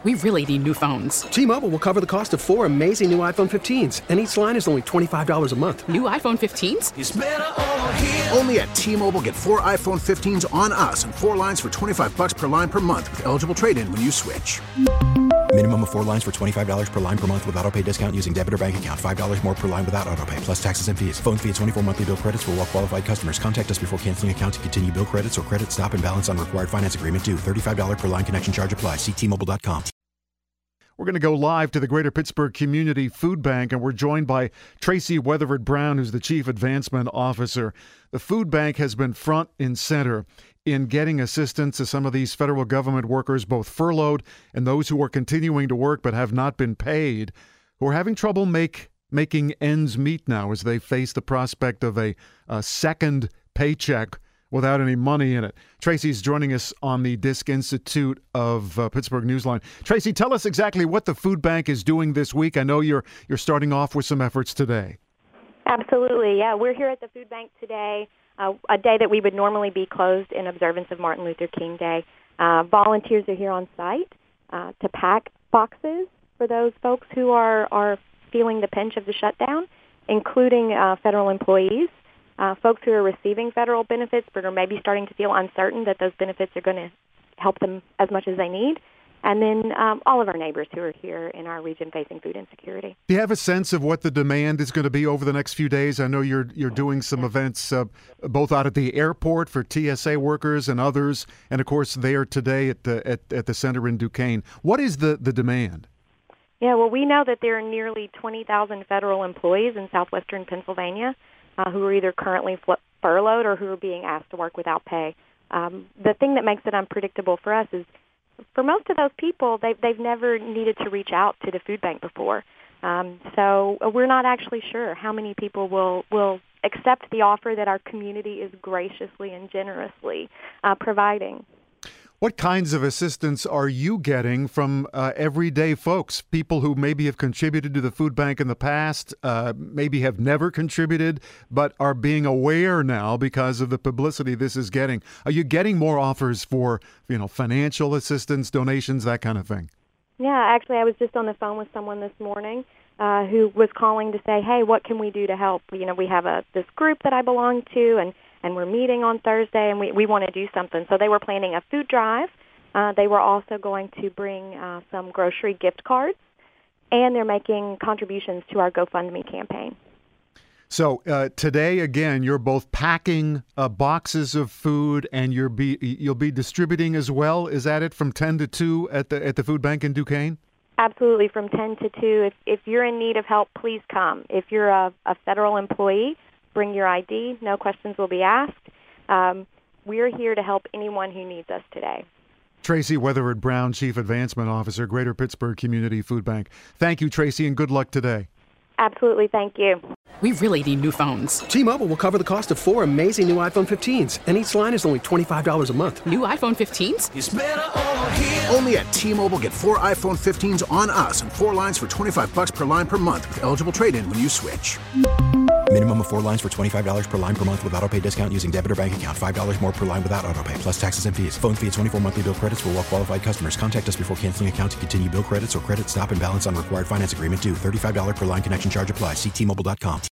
We really need new phones. T-Mobile will cover the cost of 4 amazing new iPhone 15s, and each line is only $25 a month. New iPhone 15s? It's better over here. Only at T-Mobile, get 4 iPhone 15s on us and 4 lines for $25 per line per month with eligible trade-in when you switch. Minimum of 4 lines for $25 per line per month with autopay discount using debit or bank account. $5 more per line without autopay, plus taxes and fees. Phone fee at 24 monthly bill credits for well-qualified customers. Contact us before canceling account to continue bill credits or credit stop and balance on required finance agreement due. $35 per line connection charge applies. See T-Mobile.com. We're going to go live to the Greater Pittsburgh Community Food Bank, and we're joined by Tracy Weatherford Brown, who's the Chief Advancement Officer. The food bank has been front and center in getting assistance to some of these federal government workers, both furloughed and those who are continuing to work but have not been paid, who are having trouble making ends meet now as they face the prospect of a second paycheck without any money in it. Tracy's joining us on the Disk Institute of Pittsburgh Newsline. Tracy, tell us exactly what the food bank is doing this week. I know you're starting off with some efforts today. Absolutely, yeah. We're here at the food bank today, a day that we would normally be closed in observance of Martin Luther King Day. Volunteers are here on site to pack boxes for those folks who are feeling the pinch of the shutdown, including federal employees. Folks who are receiving federal benefits but are maybe starting to feel uncertain that those benefits are going to help them as much as they need. And then all of our neighbors who are here in our region facing food insecurity. Do you have a sense of what the demand is going to be over the next few days? I know you're doing some events both out at the airport for TSA workers and others, and of course there today at the center in Duquesne. What is the demand? Yeah, well, we know that there are nearly 20,000 federal employees in southwestern Pennsylvania who are either currently furloughed or who are being asked to work without pay. The thing that makes it unpredictable for us is for most of those people, they've never needed to reach out to the food bank before. So we're not actually sure how many people will accept the offer that our community is graciously and generously providing. What kinds of assistance are you getting from everyday folks, people who maybe have contributed to the food bank in the past, maybe have never contributed, but are being aware now because of the publicity this is getting? Are you getting more offers for, financial assistance, donations, that kind of thing? Yeah, actually, I was just on the phone with someone this morning who was calling to say, hey, what can we do to help? We have this group that I belong to, and we're meeting on Thursday, and we want to do something. So they were planning a food drive. They were also going to bring some grocery gift cards, and they're making contributions to our GoFundMe campaign. So today, again, you're both packing boxes of food, and you'll be distributing as well. Is that it, from 10 to 2 at the food bank in Duquesne? Absolutely, from 10 to 2. If you're in need of help, please come. If you're a federal employee, bring your ID. No questions will be asked. We're here to help anyone who needs us today. Tracy Weatherford Brown, Chief Advancement Officer, Greater Pittsburgh Community Food Bank. Thank you, Tracy, and good luck today. Absolutely. Thank you. We really need new phones. T-Mobile will cover the cost of 4 amazing new iPhone 15s, and each line is only $25 a month. New iPhone 15s? It's better over here. Only at T-Mobile, get 4 iPhone 15s on us and 4 lines for $25 per line per month with eligible trade-in when you switch. Minimum of 4 lines for $25 per line per month with autopay discount using debit or bank account. $5 more per line without autopay, plus taxes and fees. Phone fee at 24 monthly bill credits for well-qualified customers. Contact us before canceling account to continue bill credits or credit stop and balance on required finance agreement due. $35 per line connection charge applies. See T-Mobile.com.